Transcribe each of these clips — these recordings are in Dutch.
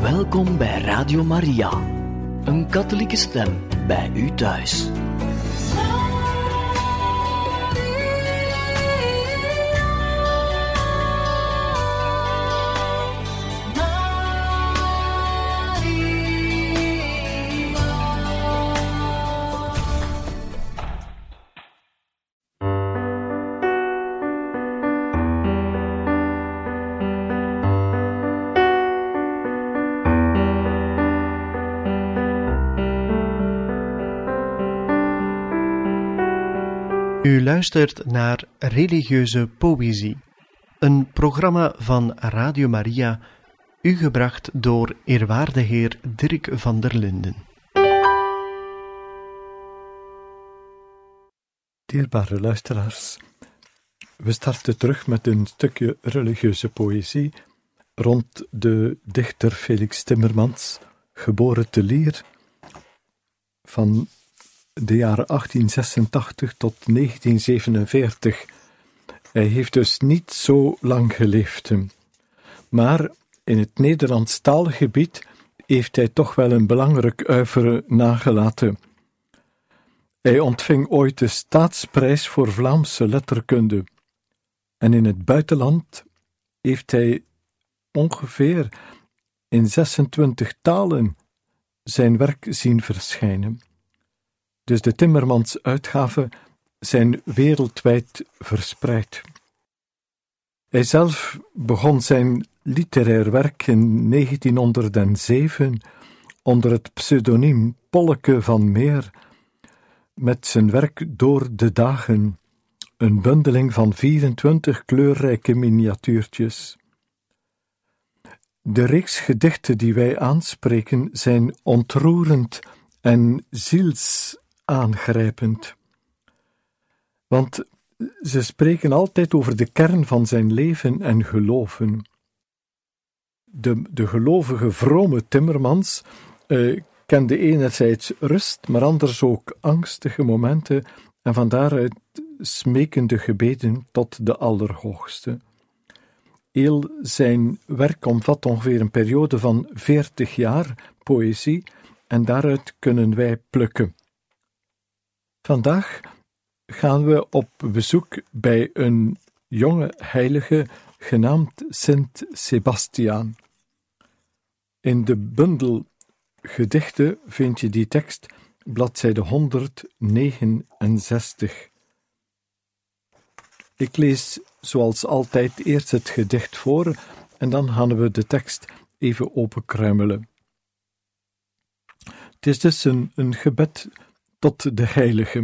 Welkom bij Radio Maria, een katholieke stem bij u thuis. U luistert naar Religieuze Poëzie, een programma van Radio Maria, u gebracht door eerwaarde heer Dirk van der Linden. Dierbare luisteraars, we starten terug met een stukje religieuze poëzie rond de dichter Felix Timmermans, geboren te Lier, van de jaren 1886 tot 1947. Hij heeft dus niet zo lang geleefd. Maar in het Nederlands taalgebied heeft hij toch wel een belangrijk uiveren nagelaten. Hij ontving ooit de Staatsprijs voor Vlaamse letterkunde. En in het buitenland heeft hij ongeveer in 26 talen zijn werk zien verschijnen. Dus de Timmermans-uitgaven zijn wereldwijd verspreid. Hij zelf begon zijn literair werk in 1907 onder het pseudoniem Polleke van Meer met zijn werk Door de Dagen, een bundeling van 24 kleurrijke miniatuurtjes. De reeks gedichten die wij aanspreken zijn ontroerend en zielsaangrijpend. Want ze spreken altijd over de kern van zijn leven en geloven. De gelovige, vrome Timmermans kende enerzijds rust, maar anders ook angstige momenten en van daaruit smekende gebeden tot de Allerhoogste. Heel zijn werk omvat ongeveer een periode van 40 jaar poëzie en daaruit kunnen wij plukken. Vandaag gaan we op bezoek bij een jonge heilige genaamd Sint Sebastiaan. In de bundel gedichten vind je die tekst, bladzijde 169. Ik lees zoals altijd eerst het gedicht voor en dan gaan we de tekst even openkruimelen. Het is dus een gebed tot de heilige.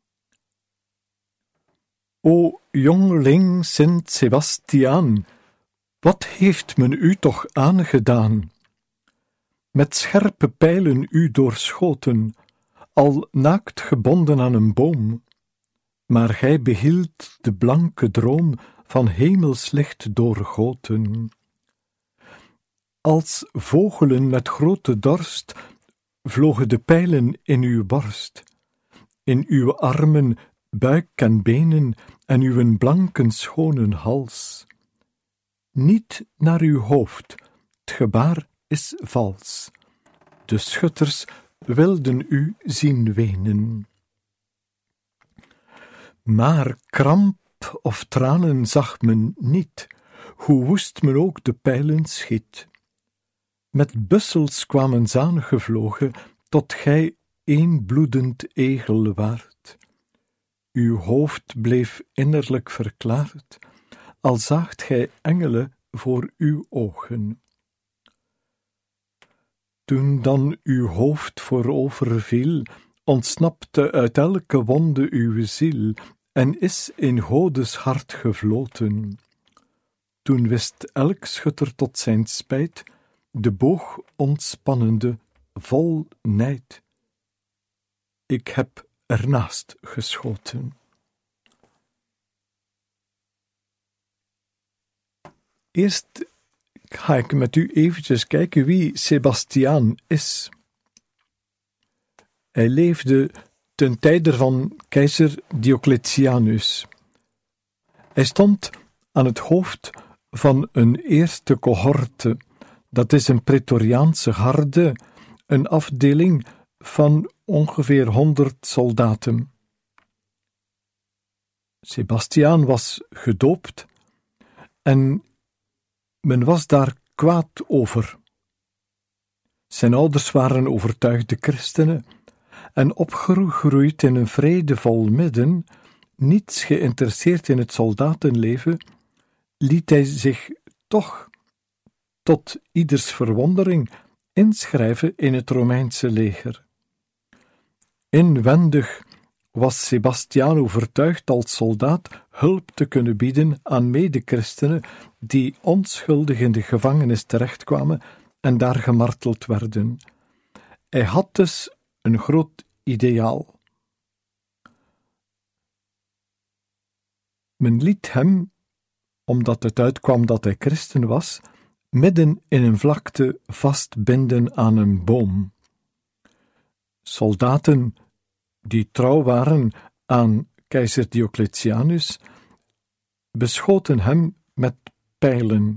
O jongeling Sint Sebastiaan, wat heeft men u toch aangedaan? Met scherpe pijlen u doorschoten, al naakt gebonden aan een boom, maar gij behield de blanke droom van hemelslicht doorgoten. Als vogelen met grote dorst vlogen de pijlen in uw borst, in uw armen, buik en benen en uw blanken schone hals. Niet naar uw hoofd, het gebaar is vals. De schutters wilden u zien wenen. Maar kramp of tranen zag men niet, hoe woest men ook de pijlen schiet. Met bussels kwamen ze aangevlogen, tot gij één bloedend egel waart. Uw hoofd bleef innerlijk verklaard, al zaagt gij engelen voor uw ogen. Toen dan uw hoofd voorover viel, ontsnapte uit elke wonde uw ziel, en is in Godes hart gevloten. Toen wist elk schutter tot zijn spijt, de boog ontspannende, vol nijd. Ik heb ernaast geschoten. Eerst ga ik met u eventjes kijken wie Sebastiaan is. Hij leefde ten tijde van keizer Diocletianus. Hij stond aan het hoofd van een eerste cohorte, Dat is een Praetoriaanse garde, een afdeling van ongeveer 100 soldaten. Sebastiaan was gedoopt en men was daar kwaad over. Zijn ouders waren overtuigde christenen en opgegroeid in een vredevol midden, niets geïnteresseerd in het soldatenleven, liet hij zich toch, tot ieders verwondering, inschrijven in het Romeinse leger. Inwendig was Sebastiaan overtuigd als soldaat hulp te kunnen bieden aan medechristenen die onschuldig in de gevangenis terechtkwamen en daar gemarteld werden. Hij had dus een groot ideaal. Men liet hem, omdat het uitkwam dat hij christen was, midden in een vlakte vastbinden aan een boom. Soldaten die trouw waren aan keizer Diocletianus, beschoten hem met pijlen.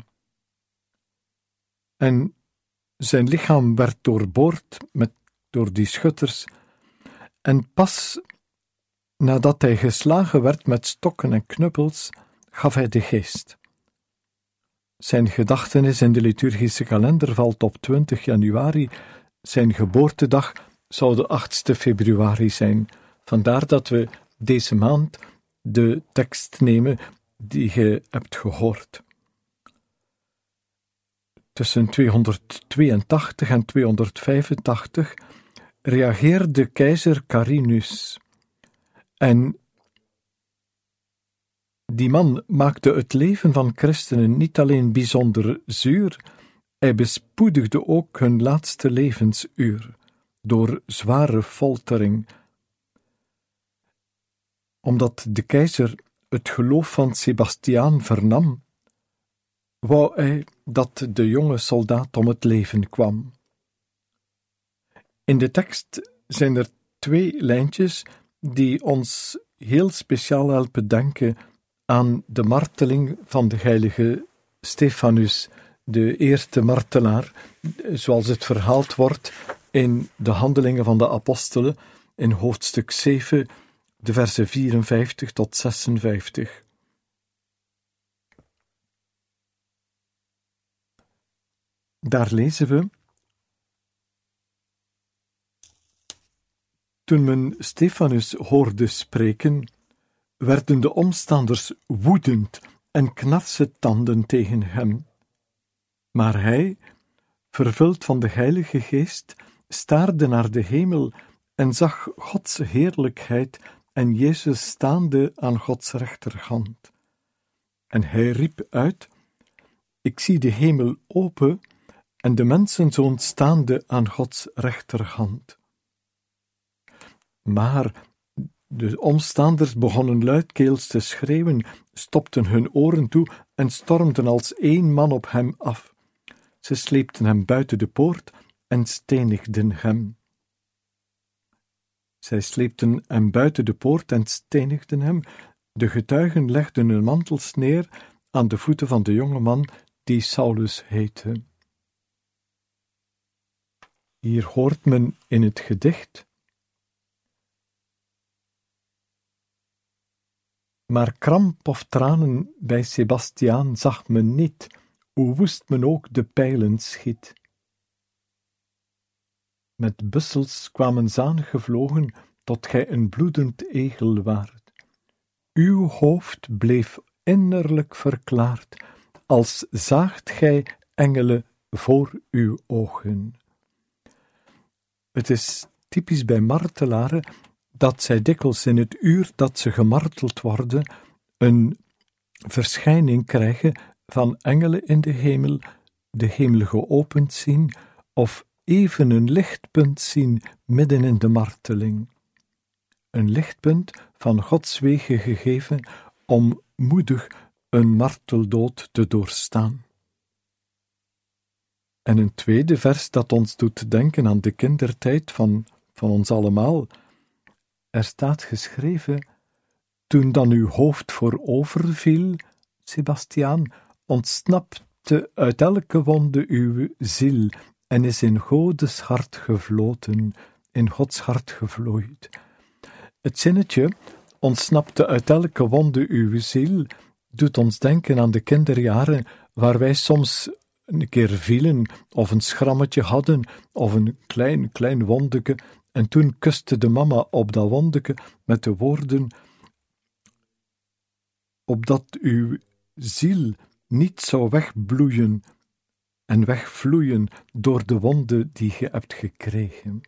En zijn lichaam werd doorboord door die schutters, en pas nadat hij geslagen werd met stokken en knuppels, gaf hij de geest. Zijn gedachtenis in de liturgische kalender valt op 20 januari, zijn geboortedag zou de 8e februari zijn. Vandaar dat we deze maand de tekst nemen die je hebt gehoord. Tussen 282 en 285 reageerde keizer Carinus. En die man maakte het leven van christenen niet alleen bijzonder zuur, hij bespoedigde ook hun laatste levensuur door zware foltering. Omdat de keizer het geloof van Sebastiaan vernam, wou hij dat de jonge soldaat om het leven kwam. In de tekst zijn er 2 lijntjes die ons heel speciaal helpen denken aan de marteling van de heilige Stefanus, de eerste martelaar, zoals het verhaald wordt in de Handelingen van de Apostelen, in hoofdstuk 7, de versen 54 tot 56. Daar lezen we: Toen men Stefanus hoorde spreken, werden de omstanders woedend en knarsetanden tegen hem. Maar hij, vervuld van de Heilige Geest, staarde naar de hemel en zag Gods heerlijkheid en Jezus staande aan Gods rechterhand. En hij riep uit: Ik zie de hemel open en de mensenzoon staande aan Gods rechterhand. Maar de omstanders begonnen luidkeels te schreeuwen, stopten hun oren toe en stormden als 1 man op hem af. Ze sleepten hem buiten de poort en stenigden hem. Zij sleepten hem buiten de poort en stenigden hem. De getuigen legden hun mantels neer aan de voeten van de jonge man die Saulus heette. Hier hoort men in het gedicht: Maar kramp of tranen bij Sebastiaan zag men niet, hoe woest men ook de pijlen schiet. Met bussels kwamen ze aangevlogen, tot gij een bloedend egel waart. Uw hoofd bleef innerlijk verklaard, als zaagt gij engelen voor uw ogen. Het is typisch bij martelaren dat zij dikwijls in het uur dat ze gemarteld worden, een verschijning krijgen van engelen in de hemel geopend zien, of even een lichtpunt zien midden in de marteling. Een lichtpunt van Gods wegen gegeven om moedig een marteldood te doorstaan. En een tweede vers dat ons doet denken aan de kindertijd van ons allemaal. Er staat geschreven: Toen dan uw hoofd voorover viel, Sebastiaan, ontsnapte snapte uit elke wonde uw ziel en is in Godes hart gevloten, in Gods hart gevloeid. Het zinnetje, ontsnapte uit elke wonde uw ziel, doet ons denken aan de kinderjaren, waar wij soms een keer vielen, of een schrammetje hadden, of een klein wondeke, en toen kuste de mama op dat wondeke met de woorden, opdat uw ziel niet zou wegbloeien en wegvloeien door de wonde die je hebt gekregen.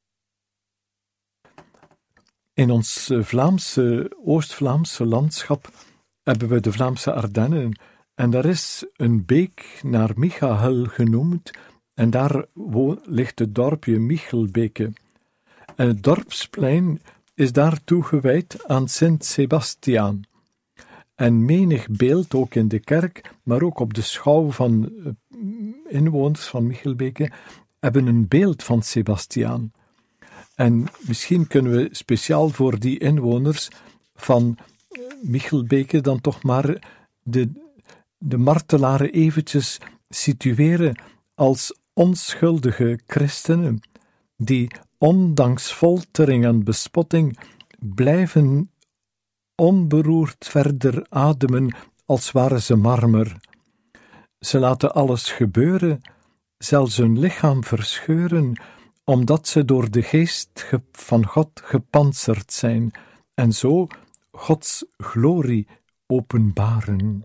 In ons Oost-Vlaamse landschap hebben we de Vlaamse Ardennen, en daar is een beek naar Michael genoemd, en daar ligt het dorpje Michelbeke. En het dorpsplein is daar toegewijd aan Sint Sebastiaan. En menig beeld, ook in de kerk, maar ook op de schouw van inwoners van Michelbeke, hebben een beeld van Sebastiaan. En misschien kunnen we speciaal voor die inwoners van Michelbeke dan toch maar de martelaren eventjes situeren als onschuldige christenen, die ondanks foltering en bespotting blijven onberoerd verder ademen als waren ze marmer. Ze laten alles gebeuren, zelfs hun lichaam verscheuren, omdat ze door de geest van God gepantserd zijn en zo Gods glorie openbaren.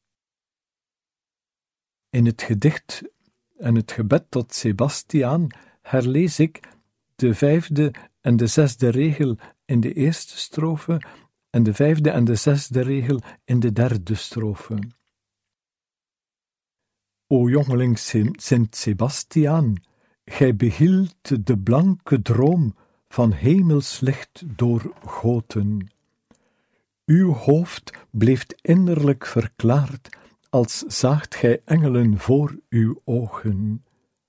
In het gedicht en het gebed tot Sebastiaan herlees ik de 5e en de 6e regel in de eerste strofe en de 5e en de 6e regel in de 3e strofe. O jongeling Sint Sebastiaan, gij behield de blanke droom van hemelslicht doorgoten. Uw hoofd bleef innerlijk verklaard, als zaagt gij engelen voor uw ogen.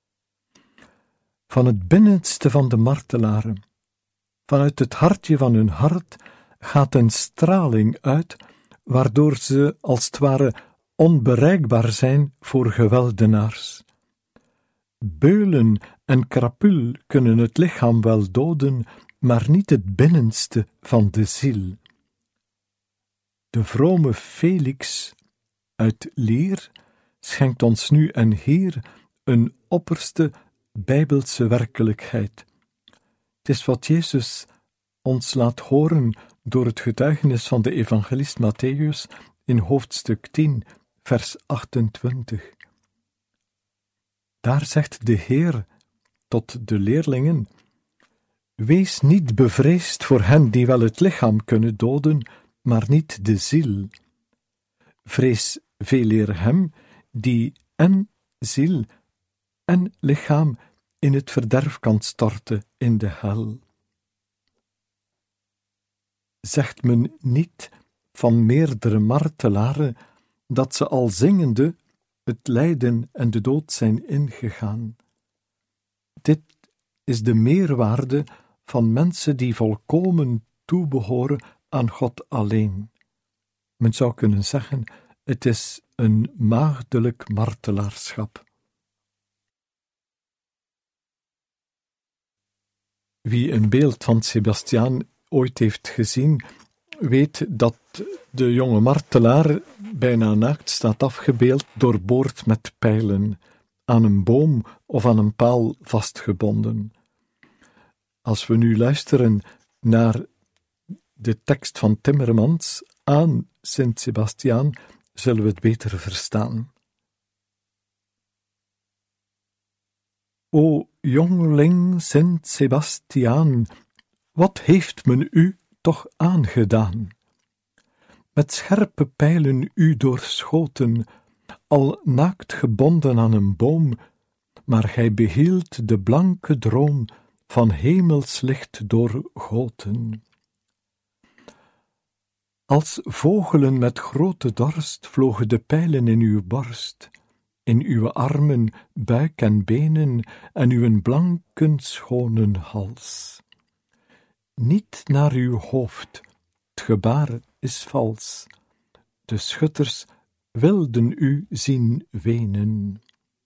Van het binnenste van de martelaren, vanuit het hartje van hun hart, gaat een straling uit, waardoor ze als het ware onbereikbaar zijn voor geweldenaars. Beulen en krapul kunnen het lichaam wel doden, maar niet het binnenste van de ziel. De vrome Felix uit Lier schenkt ons nu en hier een opperste bijbelse werkelijkheid. Het is wat Jezus ons laat horen door het getuigenis van de evangelist Mattheüs in hoofdstuk 10, vers 28. Daar zegt de Heer tot de leerlingen: wees niet bevreesd voor hen die wel het lichaam kunnen doden, maar niet de ziel. Vrees veeleer hem die en ziel en lichaam in het verderf kan storten in de hel. Zegt men niet van meerdere martelaren dat ze al zingende het lijden en de dood zijn ingegaan? Dit is de meerwaarde van mensen die volkomen toebehoren aan God alleen. Men zou kunnen zeggen, het is een maagdelijk martelaarschap. Wie een beeld van Sebastiaan ooit heeft gezien, weet dat de jonge martelaar bijna naakt staat afgebeeld, doorboord met pijlen, aan een boom of aan een paal vastgebonden. Als we nu luisteren naar de tekst van Timmermans aan Sint Sebastiaan, zullen we het beter verstaan. O jongeling Sint Sebastiaan, wat heeft men u toch aangedaan? Met scherpe pijlen u doorschoten, al naakt gebonden aan een boom, maar gij behield de blanke droom van hemelslicht doorgoten. Als vogelen met grote dorst vlogen de pijlen in uw borst, in uw armen, buik en benen en uw blanken schone hals. Niet naar uw hoofd, het gebaar is vals. De schutters wilden u zien wenen.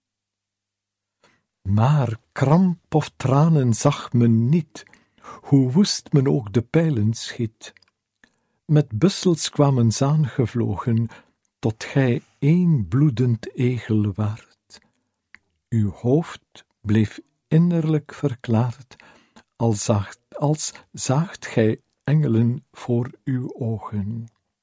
Maar kramp of tranen zag men niet, hoe woest men ook de pijlen schiet. Met bussels kwamen ze aangevlogen, tot gij één bloedend egel waart. Uw hoofd bleef innerlijk verklaard, als zaagt gij engelen voor uw ogen.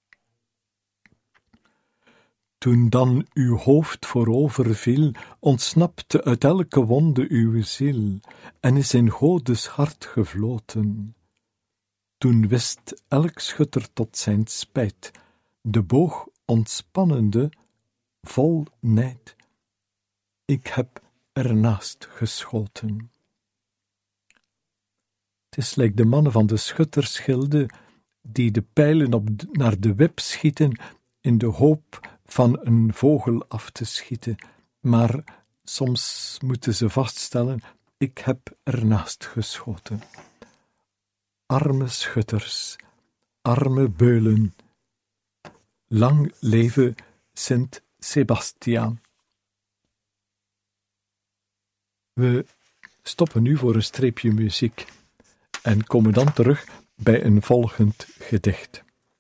Toen dan uw hoofd voorover viel, ontsnapte uit elke wonde uw ziel, en is in Godes hart gevloten. Toen wist elk schutter tot zijn spijt, de boog ontspannende, vol nijd. Ik heb ernaast geschoten. Het is like de mannen van de schuttersgilde, die de pijlen naar de wip schieten, in de hoop van een vogel af te schieten, maar soms moeten ze vaststellen, ik heb ernaast geschoten. Arme schutters, arme beulen, lang leve Sint Sebastiaan. We stoppen nu voor een streepje muziek en komen dan terug bij een volgend gedicht.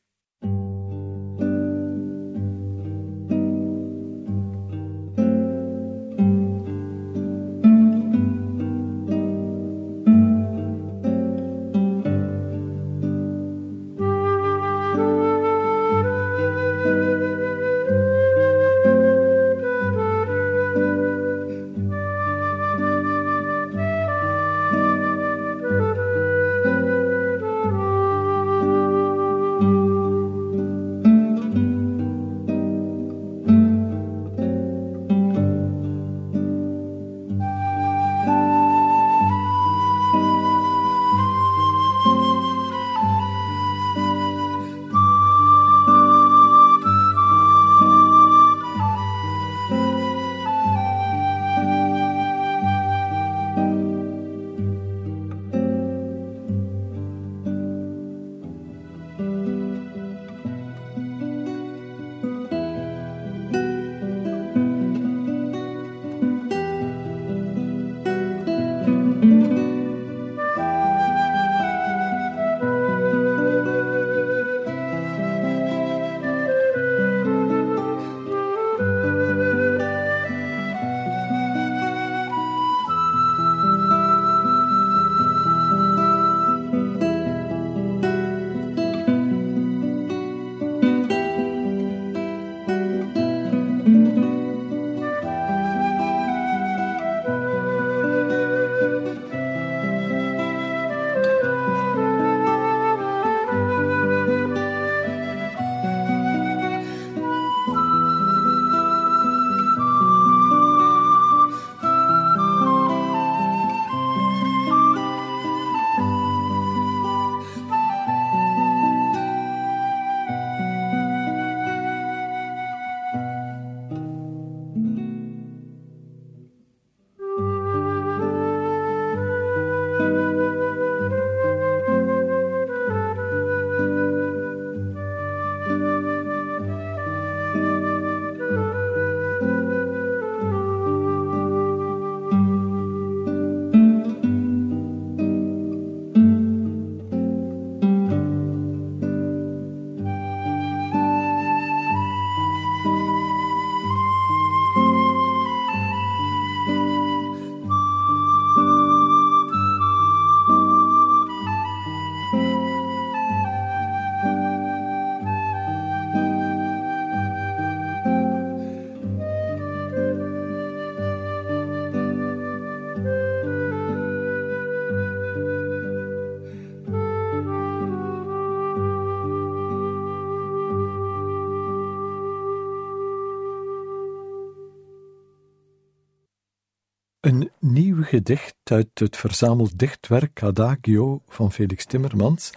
Een nieuw gedicht uit het verzameld dichtwerk Adagio van Felix Timmermans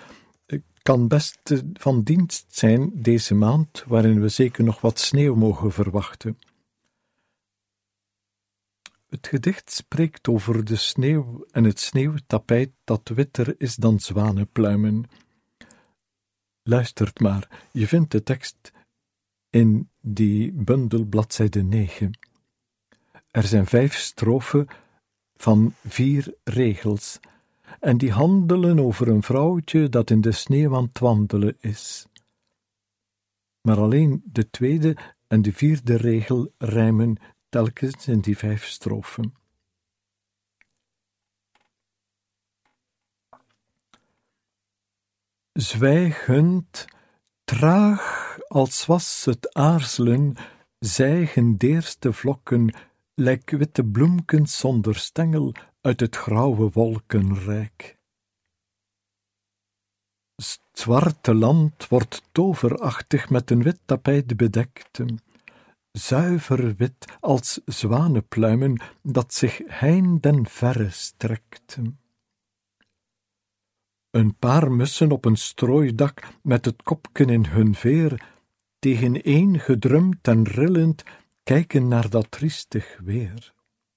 kan best van dienst zijn deze maand, waarin we zeker nog wat sneeuw mogen verwachten. Het gedicht spreekt over de sneeuw en het sneeuwtapijt dat witter is dan zwanenpluimen. Luistert maar, je vindt de tekst in die bundel bladzijde 9. Er zijn 5 strofen van 4 regels, en die handelen over een vrouwtje dat in de sneeuw aan het wandelen is. Maar alleen de 2e en de 4e regel rijmen telkens in die 5 strofen. Zwijgend, traag als was het aarzelen, zijgen d'eerste vlokken, lijk witte bloemkens zonder stengel uit het grauwe wolkenrijk. Het zwarte land wordt toverachtig met een wit tapijt bedekt, zuiver wit als zwanepluimen dat zich heinde en verre strekt. Een paar mussen op een strooidak met het kopken in hun veer, tegeneen gedrumd en rillend, kijken naar dat triestig weer.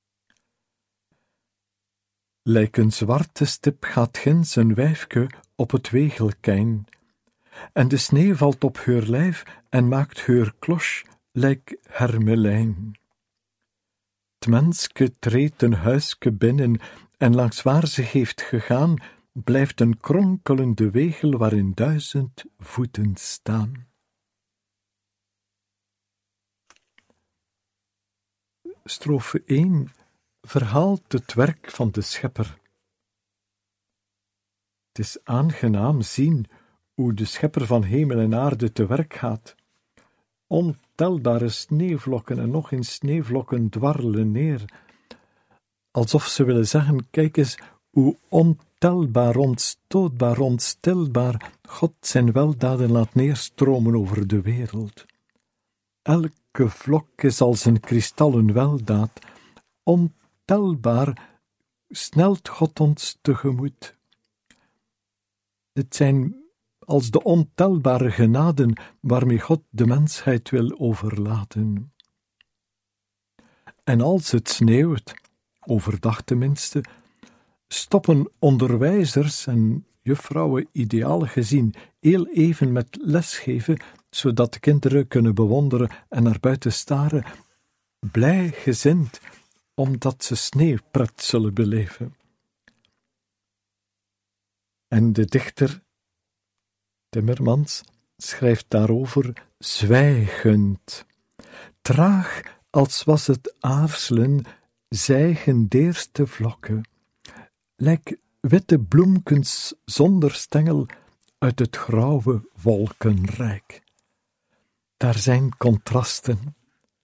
Lijk een zwarte stip gaat ginds een wijfke op het wegelkijn, en de sneeuw valt op heur lijf en maakt heur klos lijk hermelijn. Het menske treedt een huiske binnen, en langs waar ze heeft gegaan, blijft een kronkelende wegel waarin 1000 voeten staan. Strofe 1 verhaalt het werk van de schepper. Het is aangenaam zien hoe de schepper van hemel en aarde te werk gaat. Ontelbare sneeuwvlokken en nog eens sneeuwvlokken dwarrelen neer, alsof ze willen zeggen, kijk eens hoe ontelbaar, onstootbaar, onstilbaar God zijn weldaden laat neerstromen over de wereld. Elke vlok is als een kristallen weldaad, ontelbaar snelt God ons tegemoet. Het zijn als de ontelbare genaden waarmee God de mensheid wil overlaten. En als het sneeuwt, overdag tenminste, stoppen onderwijzers en juffrouwen ideaal gezien heel even met lesgeven, zodat de kinderen kunnen bewonderen en naar buiten staren, blij gezind, omdat ze sneeuwpret zullen beleven. En de dichter Timmermans schrijft daarover zwijgend. Traag als was het aarzelen, zijgen d'eerste vlokken, lijk witte bloemkens zonder stengel uit het grauwe wolkenrijk. Daar zijn contrasten.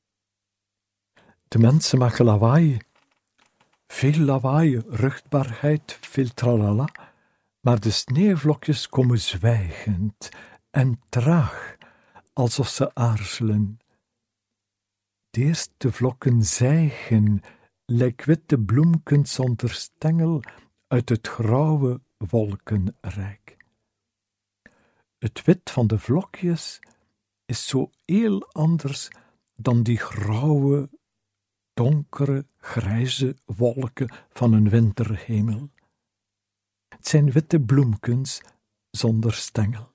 De mensen maken lawaai, veel lawaai, ruchtbaarheid, veel tralala, maar de sneeuwvlokjes komen zwijgend en traag, alsof ze aarzelen. De eerste vlokken zijgen, lijk witte bloemkens zonder stengel uit het grauwe wolkenrijk. Het wit van de vlokjes is zo heel anders dan die grauwe, donkere, grijze wolken van een winterhemel. Het zijn witte bloemkens zonder stengel.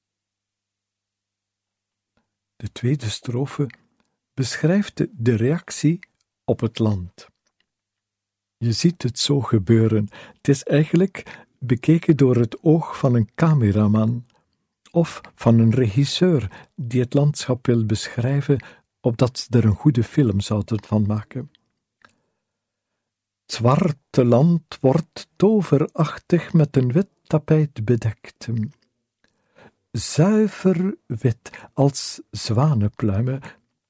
De tweede strofe beschrijft de reactie op het land. Je ziet het zo gebeuren. Het is eigenlijk bekeken door het oog van een cameraman of van een regisseur die het landschap wil beschrijven, opdat ze er een goede film zouden van maken. Het zwarte land wordt toverachtig met een wit tapijt bedekt. Zuiver wit als zwanepluimen,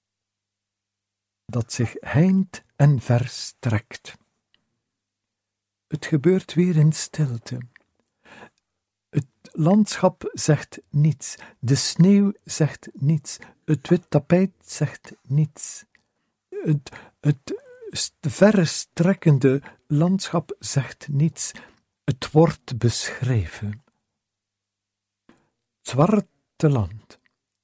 dat zich heind en verstrekt. Het gebeurt weer in stilte. Het landschap zegt niets, de sneeuw zegt niets, het wit tapijt zegt niets. Het verre strekkende landschap zegt niets, het wordt beschreven. Het zwarte land,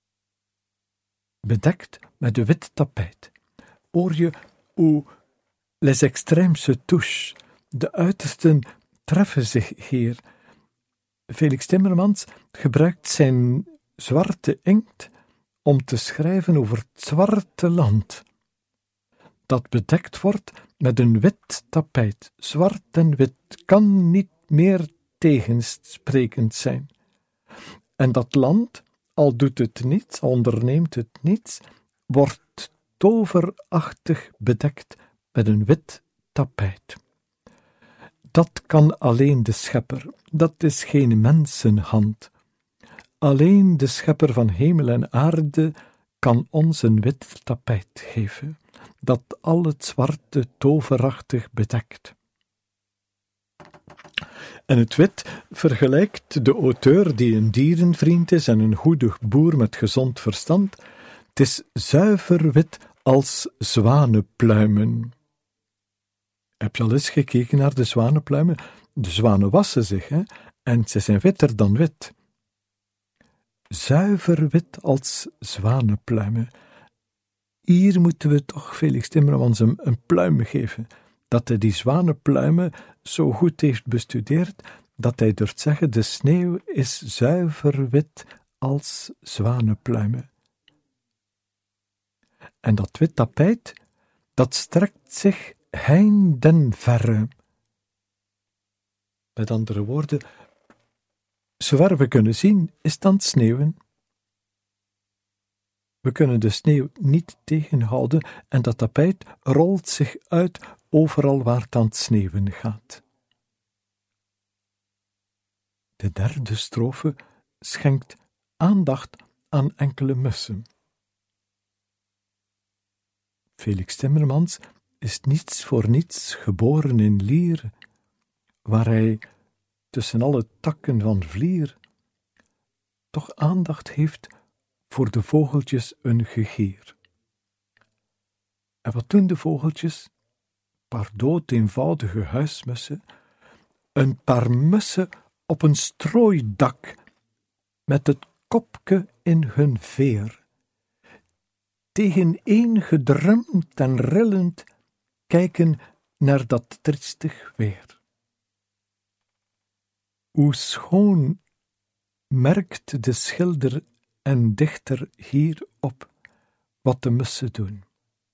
bedekt met een wit tapijt. Hoor je hoe les extrêmes se touchent, de uitersten treffen zich hier. Felix Timmermans gebruikt zijn zwarte inkt om te schrijven over het zwarte land, dat bedekt wordt met een wit tapijt. Zwart en wit kan niet meer tegensprekend zijn. En dat land, al doet het niets, al onderneemt het niets, wordt toverachtig bedekt met een wit tapijt. Dat kan alleen de schepper, dat is geen mensenhand. Alleen de schepper van hemel en aarde kan ons een wit tapijt geven, dat al het zwarte toverachtig bedekt. En het wit vergelijkt de auteur die een dierenvriend is en een goede boer met gezond verstand. Het is zuiver wit als zwanenpluimen. Heb je al eens gekeken naar de zwanenpluimen? De zwanen wassen zich, en ze zijn witter dan wit. Zuiver wit als zwanenpluimen. Hier moeten we toch Felix Timmermans een pluim geven, dat hij die zwanenpluimen zo goed heeft bestudeerd, dat hij durft zeggen, de sneeuw is zuiver wit als zwanenpluimen. En dat wit tapijt, dat strekt zich heindenverre. Met andere woorden, zover we kunnen zien, is het aan het sneeuwen. We kunnen de sneeuw niet tegenhouden en dat tapijt rolt zich uit overal waar het aan het sneeuwen gaat. De derde strofe schenkt aandacht aan enkele mussen. Felix Timmermans is niets voor niets geboren in Lier, waar hij tussen alle takken van vlier toch aandacht heeft voor de vogeltjes een gegeer. En wat doen de vogeltjes? Een paar doodeenvoudige huismussen, een paar mussen op een strooidak, met het kopje in hun veer. Tegeneen gedrumd en rillend kijken naar dat triestig weer. Hoe schoon merkt de schilder en dichter hier op wat de mussen doen.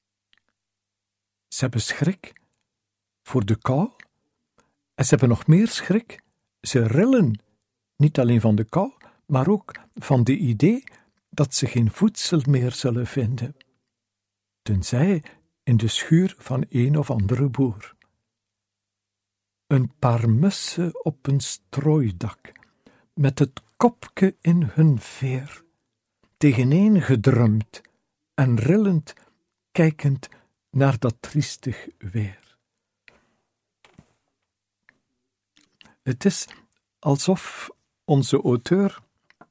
Ze hebben schrik voor de kou en ze hebben nog meer schrik. Ze rillen niet alleen van de kou, maar ook van de idee dat ze geen voedsel meer zullen vinden, tenzij in de schuur van een of andere boer. Een paar mussen op een strooidak, met het kopje in hun veer, tegeneen gedrumd en rillend, kijkend naar dat triestig weer. Het is alsof onze auteur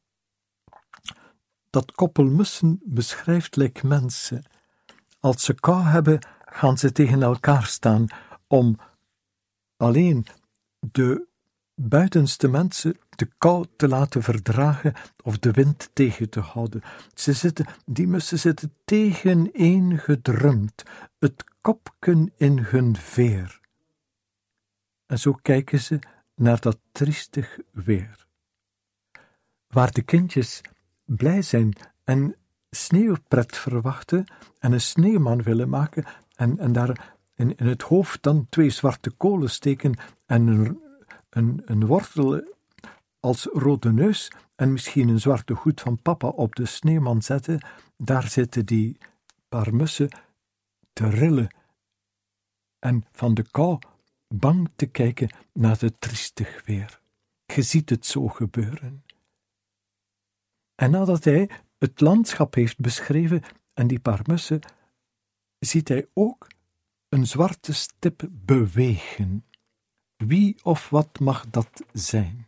dat koppel mussen beschrijft lijkt mensen. Als ze kou hebben, gaan ze tegen elkaar staan om alleen de buitenste mensen de kou te laten verdragen of de wind tegen te houden. Die mussen zitten tegeneen gedrumd, het kopken in hun veer. En zo kijken ze naar dat triestig weer. Waar de kindjes blij zijn en sneeuwpret verwachten en een sneeuwman willen maken en daar in het hoofd dan 2 zwarte kolen steken en een wortel als rode neus en misschien een zwarte hoed van papa op de sneeuwman zetten, daar zitten die paar mussen te rillen en van de kou bang te kijken naar het triestig weer. Je ziet het zo gebeuren. En nadat hij het landschap heeft beschreven en die paar mussen, ziet hij ook een zwarte stip bewegen. Wie of wat mag dat zijn?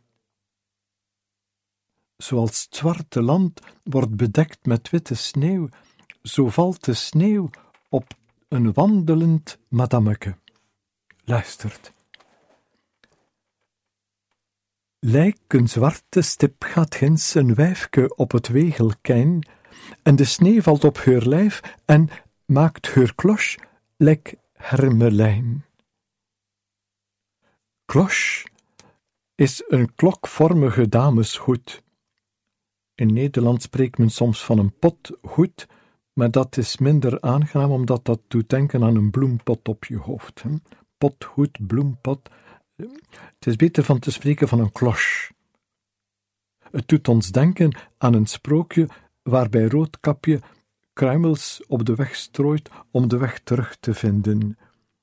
Zoals het zwarte land wordt bedekt met witte sneeuw, zo valt de sneeuw op een wandelend madammeke. Luistert. Lijk een zwarte stip gaat ginds een wijfke op het wegelkijn, en de sneeuw valt op haar lijf en maakt haar klos lijk hermelijn. Klos is een klokvormige dameshoed. In Nederland spreekt men soms van een pot goed, maar dat is minder aangenaam, omdat dat doet denken aan een bloempot op je hoofd. Pot goed, bloempot. Het is beter van te spreken van een cloche. Het doet ons denken aan een sprookje waarbij Roodkapje kruimels op de weg strooit om de weg terug te vinden.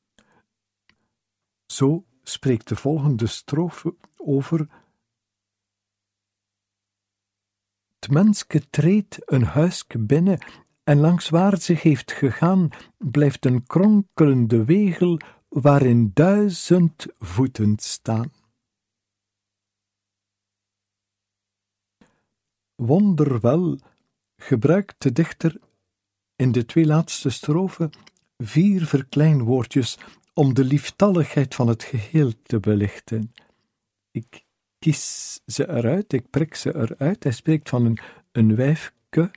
Zo spreekt de volgende strofe over: Het menske treedt een huisje binnen en langs waar zich heeft gegaan blijft een kronkelende wegel waarin 1000 voeten staan. Wonderwel gebruikt de dichter in de 2 laatste strofen 4 verkleinwoordjes om de lieftalligheid van het geheel te belichten. Ik kies ze eruit, ik prik ze eruit. Hij spreekt van een wijfke,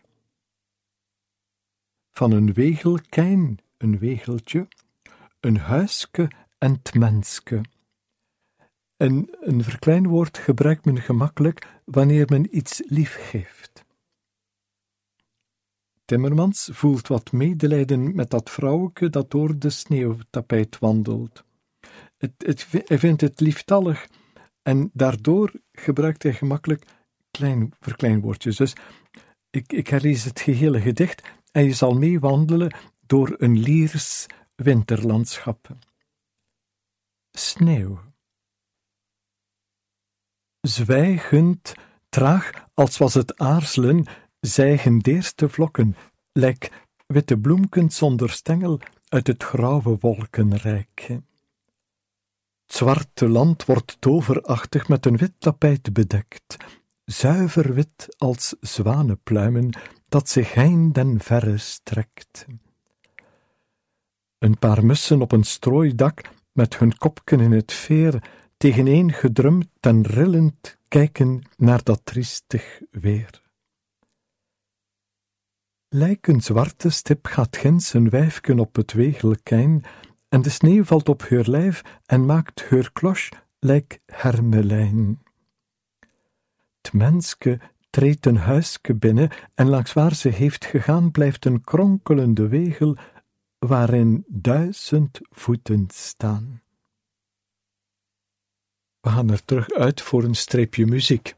van een wegelkein, een wegeltje, een huiske en 't menske. En een verkleinwoord gebruikt men gemakkelijk wanneer men iets lief heeft. Timmermans voelt wat medelijden met dat vrouwke dat door de sneeuwtapijt wandelt. Hij vindt het lieftallig en daardoor gebruikt hij gemakkelijk verkleinwoordjes. Dus ik herlees het gehele gedicht en je zal meewandelen door een liers winterlandschap. Sneeuw. Zwijgend, traag, als was het aarzelen, zijgen de eerste vlokken, lijk witte bloemken zonder stengel uit het grauwe wolkenrijk. Het zwarte land wordt toverachtig met een wit tapijt bedekt, zuiver wit als zwanenpluimen, dat zich heinde en verre strekt. Een paar mussen op een strooidak, met hun kopken in het veer, tegeneen gedrumd en rillend kijken naar dat triestig weer. Lijk een zwarte stip gaat ginds een wijfken op het wegelkein, en de sneeuw valt op haar lijf en maakt haar kloche lijk hermelijn. 'T menske treedt een huisje binnen, en langs waar ze heeft gegaan blijft een kronkelende wegel, waarin 1000 voeten staan. We gaan er terug uit voor een streepje muziek.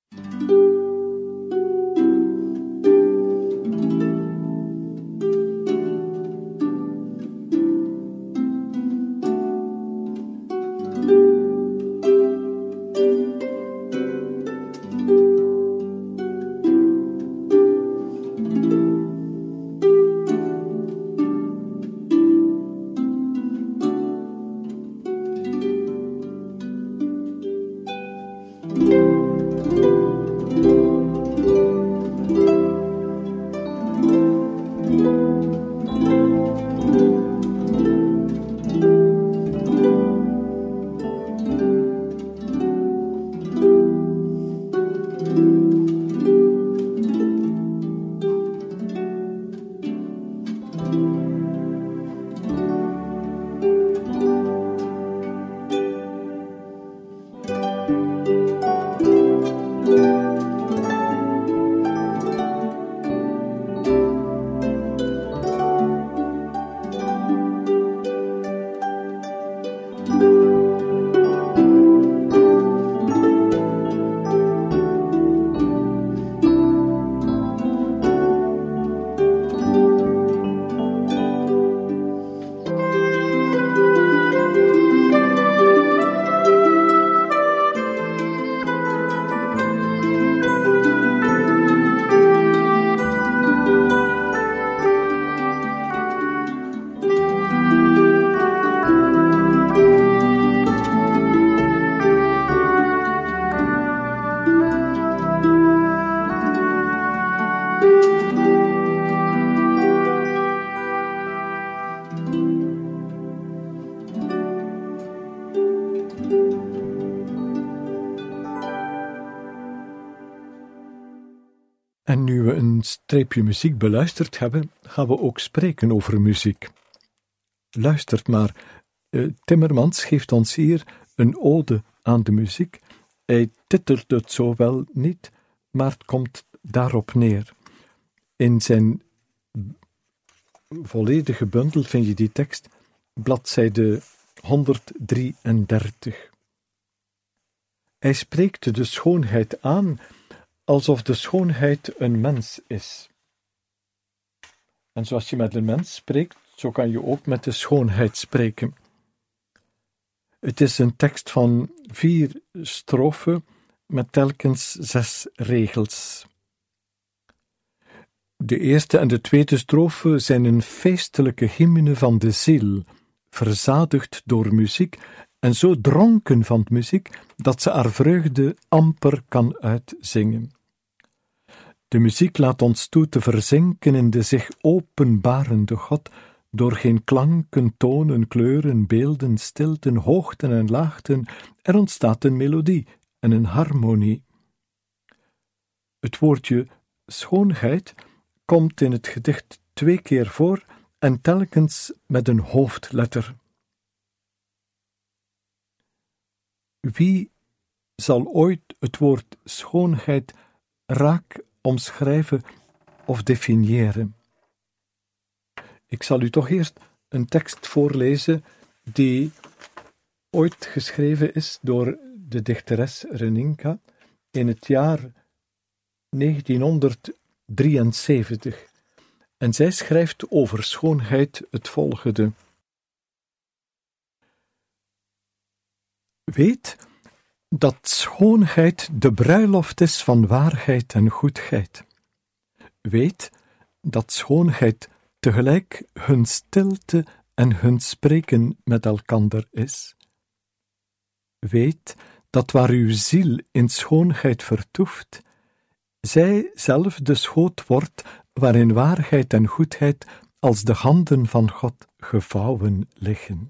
En nu we een streepje muziek beluisterd hebben, gaan we ook spreken over muziek. Luistert maar, Timmermans geeft ons hier een ode aan de muziek. Hij titelt het zo wel niet, maar het komt daarop neer. In zijn volledige bundel vind je die tekst, bladzijde 133. Hij spreekt de schoonheid aan alsof de schoonheid een mens is. En zoals je met een mens spreekt, zo kan je ook met de schoonheid spreken. Het is een tekst van 4 strofen met telkens 6 regels. De eerste en de tweede strofe zijn een feestelijke hymne van de ziel, verzadigd door muziek en zo dronken van muziek dat ze haar vreugde amper kan uitzingen. De muziek laat ons toe te verzinken in de zich openbarende God, door geen klanken, tonen, kleuren, beelden, stilten, hoogten en laagten. Er ontstaat een melodie en een harmonie. Het woordje schoonheid komt in het gedicht 2 keer voor en telkens met een hoofdletter. Wie zal ooit het woord schoonheid raak omschrijven of definiëren? Ik zal u toch eerst een tekst voorlezen die ooit geschreven is door de dichteres Reninka in het jaar 1973. En zij schrijft over schoonheid het volgende. Weet dat schoonheid de bruiloft is van waarheid en goedheid. Weet dat schoonheid tegelijk hun stilte en hun spreken met elkander is. Weet dat waar uw ziel in schoonheid vertoeft, zij zelf de schoot wordt waarin waarheid en goedheid als de handen van God gevouwen liggen.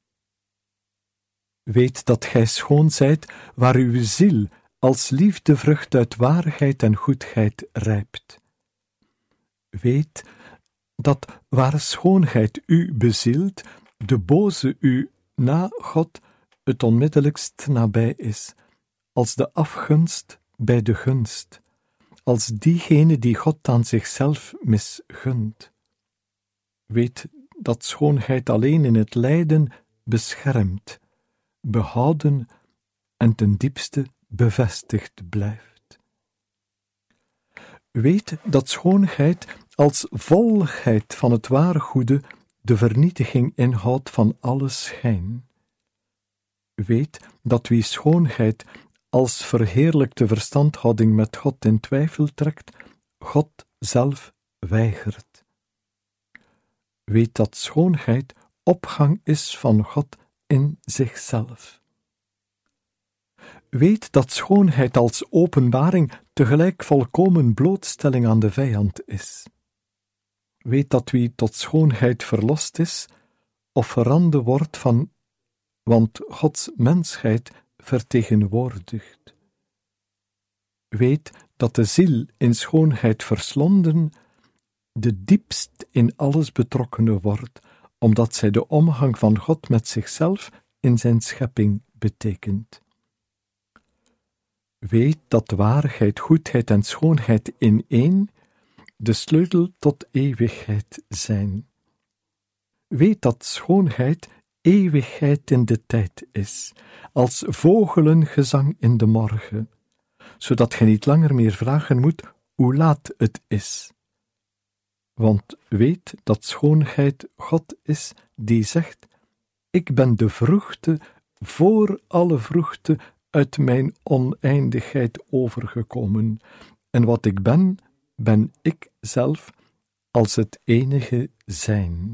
Weet dat gij schoon zijt waar uw ziel als liefdevrucht uit waarheid en goedheid rijpt. Weet dat waar schoonheid u bezielt, de boze u na God het onmiddellijkst nabij is, als de afgunst bij de gunst, als diegene die God aan zichzelf misgunt. Weet dat schoonheid alleen in het lijden beschermt, behouden en ten diepste bevestigd blijft. Weet dat schoonheid als volheid van het ware goede de vernietiging inhoudt van alle schijn. Weet dat wie schoonheid als verheerlijkte verstandhouding met God in twijfel trekt, God zelf weigert. Weet dat schoonheid opgang is van God in zichzelf. Weet dat schoonheid als openbaring tegelijk volkomen blootstelling aan de vijand is. Weet dat wie tot schoonheid verlost is, of verrande wordt van, want Gods mensheid vertegenwoordigt. Weet dat de ziel in schoonheid verslonden, de diepst in alles betrokkene wordt, omdat zij de omgang van God met zichzelf in zijn schepping betekent. Weet dat waarheid, goedheid en schoonheid in één de sleutel tot eeuwigheid zijn. Weet dat schoonheid eeuwigheid in de tijd is, als vogelengezang in de morgen, zodat gij niet langer meer vragen moet hoe laat het is. Want weet dat schoonheid God is die zegt, ik ben de vroegte voor alle vroegte uit mijn oneindigheid overgekomen, en wat ik ben, ben ik zelf als het enige zijn.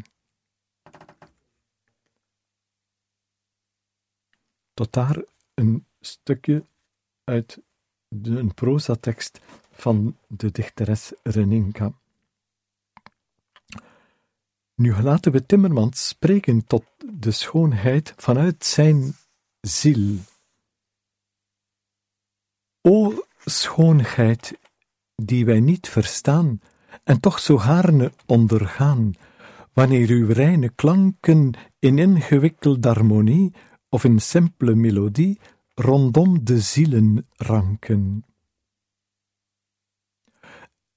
Tot daar een stukje uit een prozatekst van de dichteres Reninka. Nu laten we Timmermans spreken tot de schoonheid vanuit zijn ziel. O schoonheid, die wij niet verstaan, en toch zo gaarne ondergaan, wanneer uw reine klanken in ingewikkelde harmonie of in simpele melodie rondom de zielen ranken.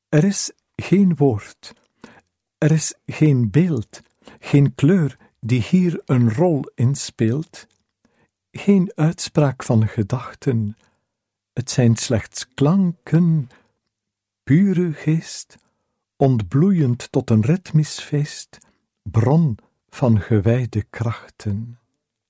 Er is geen woord, er is geen beeld, geen kleur die hier een rol inspeelt, geen uitspraak van gedachten, het zijn slechts klanken, pure geest, ontbloeiend tot een ritmisch feest, bron van gewijde krachten.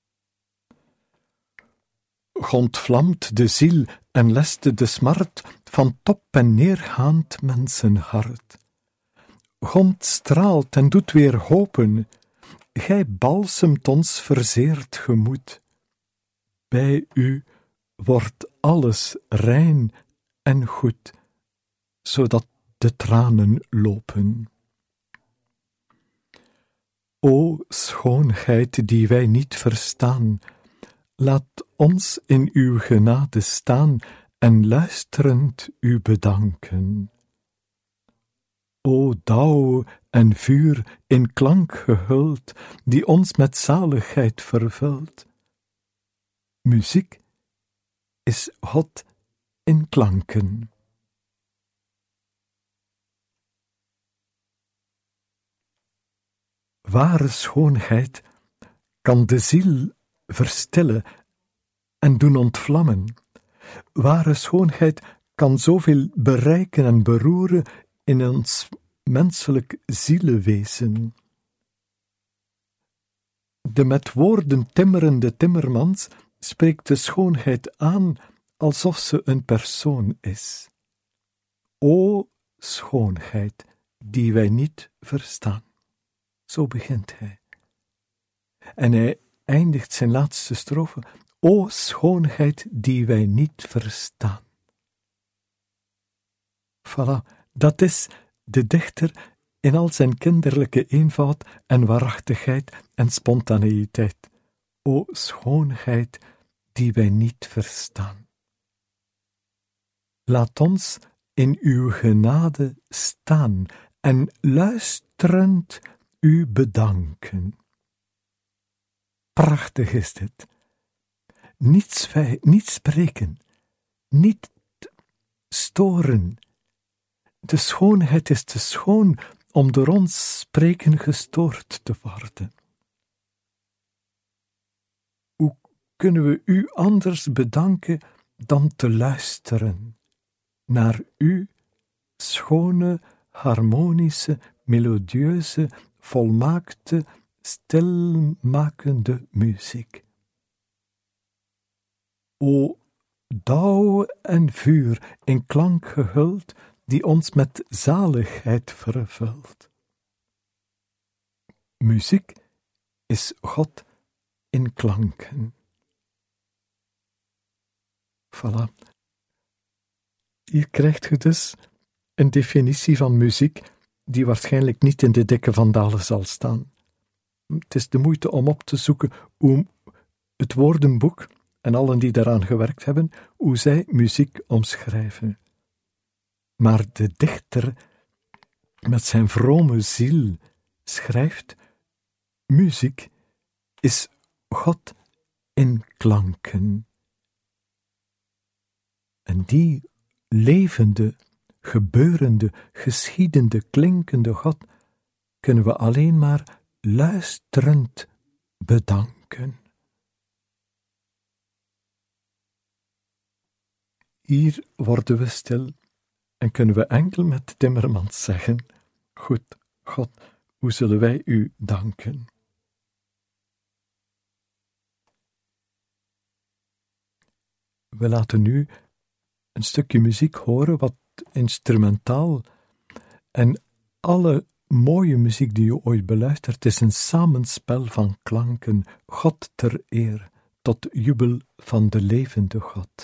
Ontvlamt de ziel en lest de smart van top en neergaand mensenhart. God straalt en doet weer hopen, gij balsemt ons verzeerd gemoed. Bij u wordt alles rein en goed, zodat de tranen lopen. O schoonheid die wij niet verstaan, laat ons in uw genade staan en luisterend u bedanken. O dauw en vuur in klank gehuld, die ons met zaligheid vervult. Muziek is God in klanken. Ware schoonheid kan de ziel verstillen en doen ontvlammen. Ware schoonheid kan zoveel bereiken en beroeren in ons menselijk zielewezen. De met woorden timmerende timmermans spreekt de schoonheid aan alsof ze een persoon is. O schoonheid die wij niet verstaan. Zo begint hij. En hij eindigt zijn laatste strofe. O schoonheid die wij niet verstaan. Voilà, dat is de dichter in al zijn kinderlijke eenvoud en waarachtigheid en spontaneïteit. O schoonheid die wij niet verstaan. Laat ons in uw genade staan en luisterend u bedanken. Prachtig is dit. Niet spreken, niet storen. De schoonheid is te schoon om door ons spreken gestoord te worden. Hoe kunnen we u anders bedanken dan te luisteren naar uw schone, harmonische, melodieuze, volmaakte, stilmakende muziek. O dauw en vuur in klank gehuld, die ons met zaligheid vervult. Muziek is God in klanken. Voilà. Hier krijgt je dus een definitie van muziek die waarschijnlijk niet in de dikke vandalen zal staan. Het is de moeite om op te zoeken hoe het woordenboek en allen die daaraan gewerkt hebben, hoe zij muziek omschrijven. Maar de dichter met zijn vrome ziel schrijft: muziek is God in klanken. En die levende, gebeurende, geschiedende, klinkende God kunnen we alleen maar luisterend bedanken. Hier worden we stil en kunnen we enkel met Timmermans zeggen: goed, God, hoe zullen wij u danken? We laten nu een stukje muziek horen, wat instrumentaal, en alle mooie muziek die je ooit beluistert is een samenspel van klanken, God ter eer, tot jubel van de levende God.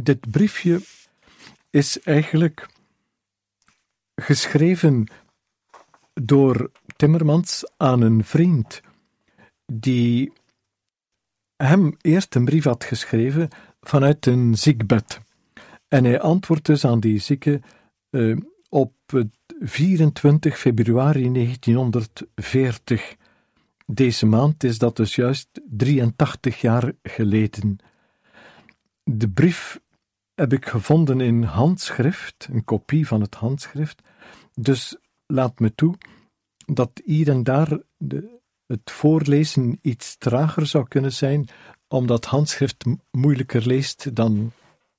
Dit briefje is eigenlijk geschreven door Timmermans aan een vriend die hem eerst een brief had geschreven vanuit een ziekbed. En hij antwoordt dus aan die zieke op 24 februari 1940. Deze maand is dat dus juist 83 jaar geleden. De brief heb ik gevonden in handschrift, een kopie van het handschrift. Dus laat me toe dat hier en daar het voorlezen iets trager zou kunnen zijn, omdat handschrift moeilijker leest dan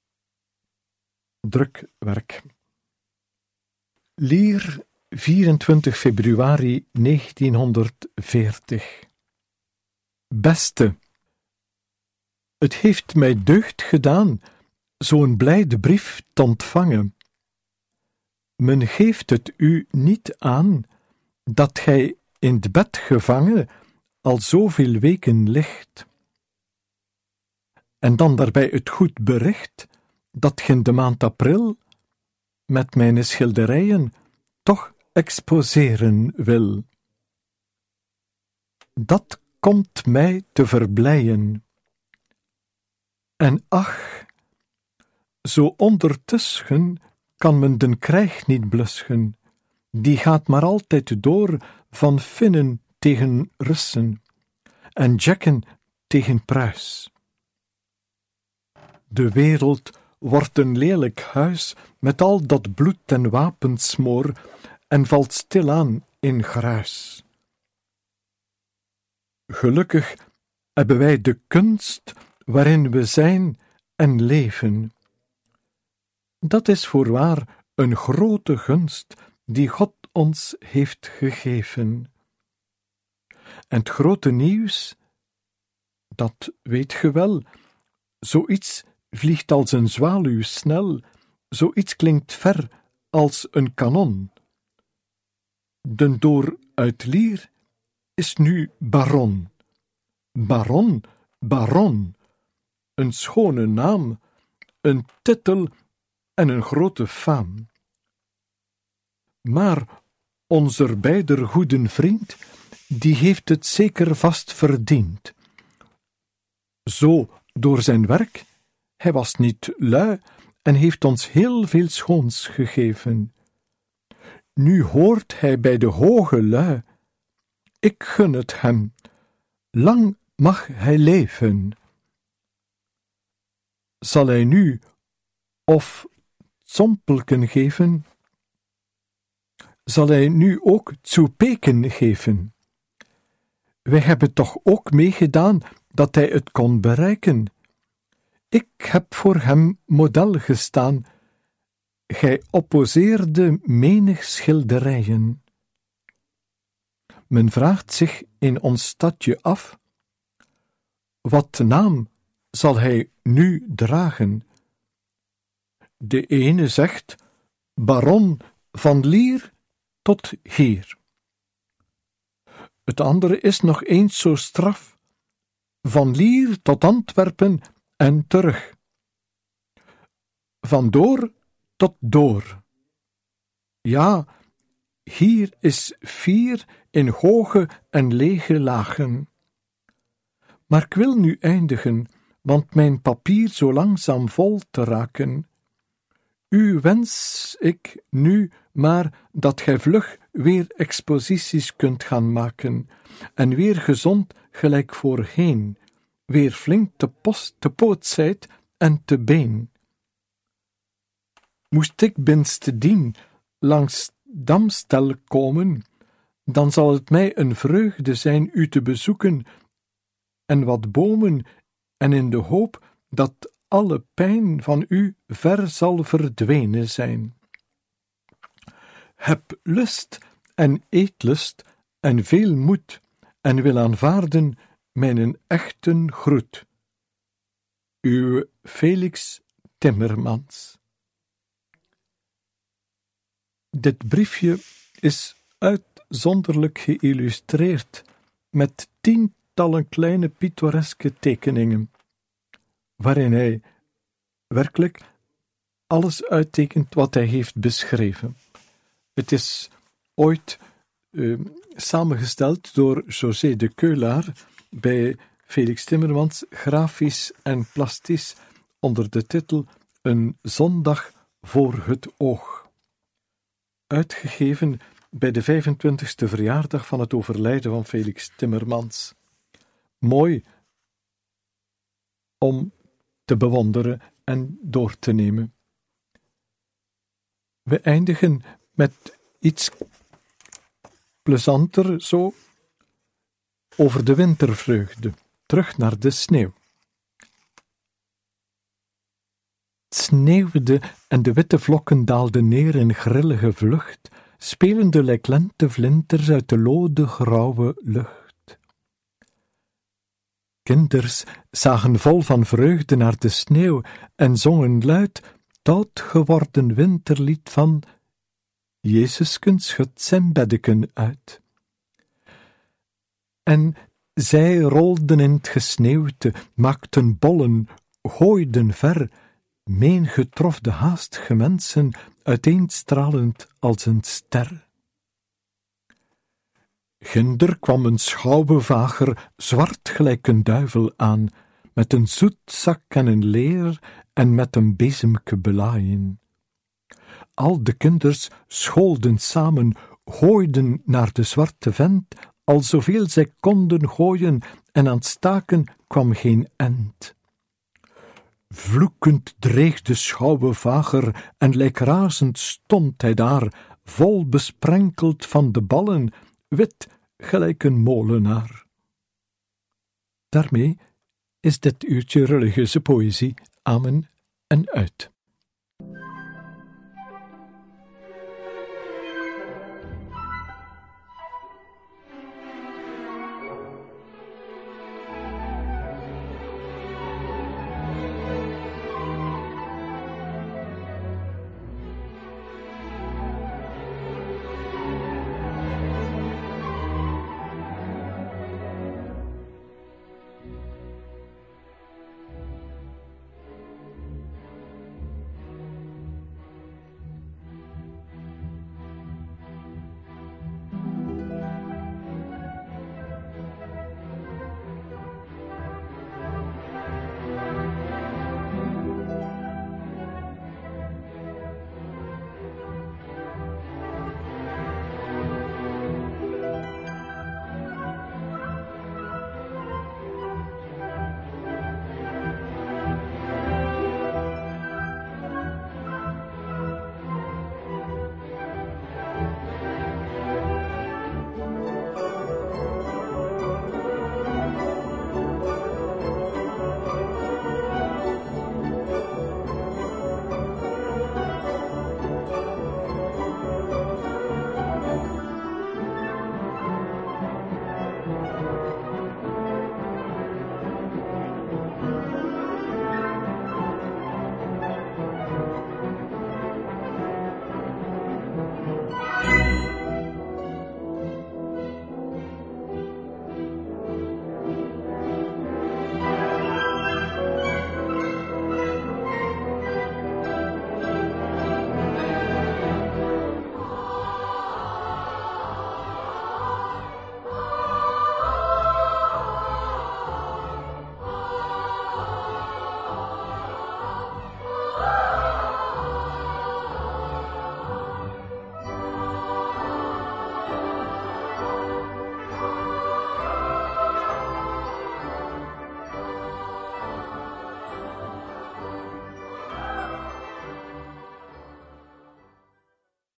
drukwerk. Lier, 24 februari 1940. Beste, het heeft mij deugd gedaan zo'n blijde brief te ontvangen. Men geeft het u niet aan dat gij in het bed gevangen al zoveel weken ligt. En dan daarbij het goed bericht dat ge in de maand april met mijn schilderijen toch exposeren wil. Dat komt mij te verblijen. En ach, zo ondertussen kan men den krijg niet blusschen, die gaat maar altijd door van Finnen tegen Russen en Jacken tegen Pruis. De wereld wordt een lelijk huis met al dat bloed en wapensmoor en valt stilaan in gruis. Gelukkig hebben wij de kunst waarin we zijn en leven. Dat is voorwaar een grote gunst die God ons heeft gegeven. En het grote nieuws, dat weet ge wel, zoiets vliegt als een zwaluw snel, zoiets klinkt ver als een kanon. Den Door uit Lier is nu baron. Baron, baron, een schone naam, een titel en een grote faam. Maar onze beider goede vriend, die heeft het zeker vast verdiend. Zo door zijn werk, hij was niet lui en heeft ons heel veel schoons gegeven. Nu hoort hij bij de hoge lui. Ik gun het hem, lang mag hij leven. Zal hij nu of zompelken geven? Zal hij nu ook zoepeken geven? Wij hebben toch ook meegedaan dat hij het kon bereiken. Ik heb voor hem model gestaan. Gij opposeerde menig schilderijen. Men vraagt zich in ons stadje af, wat naam zal hij nu dragen? De ene zegt, baron van Lier tot hier. Het andere is nog eens zo straf, van Lier tot Antwerpen en terug. Van Door tot Door. Ja, hier is 4 in hoge en lege lagen. Maar ik wil nu eindigen, want mijn papier zo langzaam vol te raken. U wens ik nu maar dat gij vlug weer exposities kunt gaan maken, en weer gezond gelijk voorheen, weer flink te poot zijt en te been. Moest ik binstendien langs Damstel komen, dan zal het mij een vreugde zijn u te bezoeken, en wat bomen, en in de hoop dat alle pijn van u ver zal verdwenen zijn. Heb lust en eetlust en veel moed, en wil aanvaarden mijn echten groet. Uw Felix Timmermans. Dit briefje is uitzonderlijk geïllustreerd met 10-tallen kleine pittoreske tekeningen, waarin hij werkelijk alles uittekent wat hij heeft beschreven. Het is ooit samengesteld door José de Keulaar bij Felix Timmermans, grafisch en plastisch, onder de titel Een zondag voor het oog. Uitgegeven bij de 25e verjaardag van het overlijden van Felix Timmermans. Mooi om te bewonderen en door te nemen. We eindigen met iets plezanter zo over de wintervreugde, terug naar de sneeuw. Het sneeuwde en de witte vlokken daalden neer in grillige vlucht, spelende lijk lentevlinters uit de lode grauwe lucht. Kinders zagen vol van vreugde naar de sneeuw en zongen luid het oud geworden winterlied van Jezusken schudt zijn beddeken uit. En zij rolden in het gesneeuwte, maakten bollen, gooiden ver, menige trof de haastige mensen uiteenstralend als een ster. Ginder kwam een schouwenvager, zwart gelijk een duivel aan, met een zoetzak en een leer en met een bezemke belaaien. Al de kinders scholden samen, gooiden naar de zwarte vent, al zoveel zij konden gooien, en aan het staken kwam geen end. Vloekend dreeg de schouwenvager, en lijk razend stond hij daar, vol besprenkeld van de ballen, wit gelijk een molenaar. Daarmee is dit uurtje religieuze poëzie amen en uit.